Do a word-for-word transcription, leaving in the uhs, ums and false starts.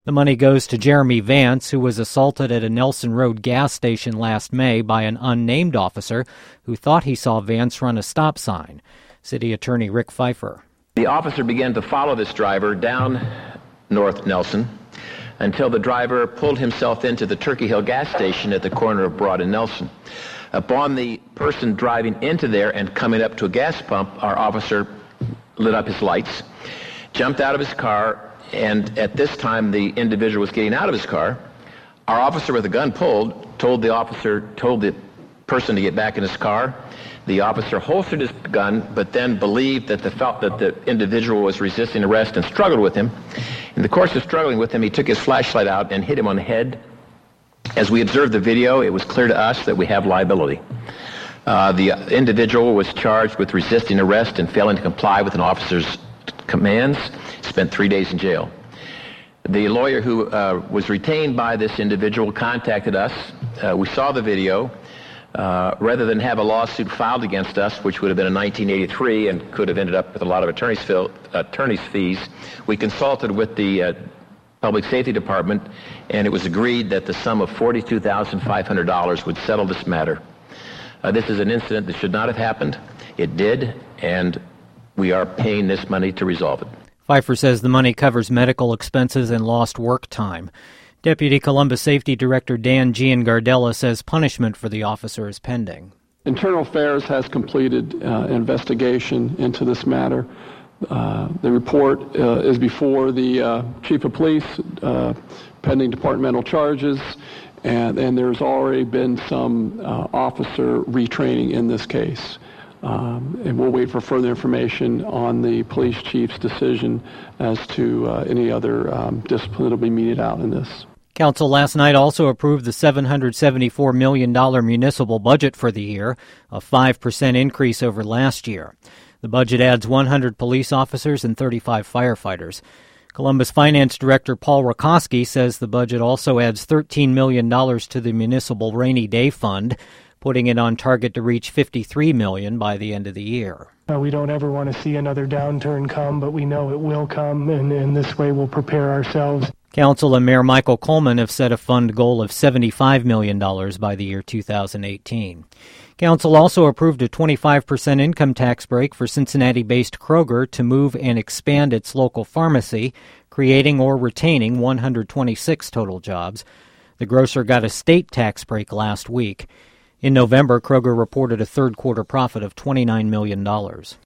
The money goes to Jeremy Vance, who was assaulted at a Nelson Road gas station last May by an unnamed officer who thought he saw Vance run a stop sign. City Attorney Rick Pfeiffer. The officer began to follow this driver down North Nelson until the driver pulled himself into the Turkey Hill gas station at the corner of Broad and Nelson. Upon the person driving into there and coming up to a gas pump, our officer lit up his lights, jumped out of his car, and at this time the individual was getting out of his car. Our officer with the gun pulled, told the officer, told the person to get back in his car. The officer holstered his gun, but then believed that the felt that the individual was resisting arrest and struggled with him. In the course of struggling with him, he took his flashlight out and hit him on the head. As we observed the video, it was clear to us that we have liability. Uh, the individual was charged with resisting arrest and failing to comply with an officer's commands, spent three days in jail. The lawyer who uh, was retained by this individual contacted us. Uh, we saw the video. Uh, rather than have a lawsuit filed against us, which would have been in nineteen eighty-three and could have ended up with a lot of attorney's, fil- attorney's fees, we consulted with the uh, Public Safety Department, and it was agreed that the sum of forty-two thousand five hundred dollars would settle this matter. Uh, this is an incident that should not have happened. It did, and we are paying this money to resolve it. Pfeiffer says the money covers medical expenses and lost work time. Deputy Columbus Safety Director Dan Giangardella says punishment for the officer is pending. Internal Affairs has completed uh, an investigation into this matter. Uh, the report uh, is before the uh, Chief of Police, uh, pending departmental charges, and, and there's already been some uh, officer retraining in this case. Um, and we'll wait for further information on the police chief's decision as to uh, any other um, discipline that will be meted out in this. Council last night also approved the seven hundred seventy-four million dollars municipal budget for the year, a five percent increase over last year. The budget adds one hundred police officers and thirty-five firefighters. Columbus Finance Director Paul Rakoski says the budget also adds thirteen million dollars to the municipal rainy day fund, putting it on target to reach fifty-three million dollars by the end of the year. Uh, we don't ever want to see another downturn come, but we know it will come, and in this way we'll prepare ourselves. Council and Mayor Michael Coleman have set a fund goal of seventy-five million dollars by the year two thousand eighteen. Council also approved a twenty-five percent income tax break for Cincinnati-based Kroger to move and expand its local pharmacy, creating or retaining one hundred twenty-six total jobs. The grocer got a state tax break last week. In November, Kroger reported a third-quarter profit of twenty-nine million dollars.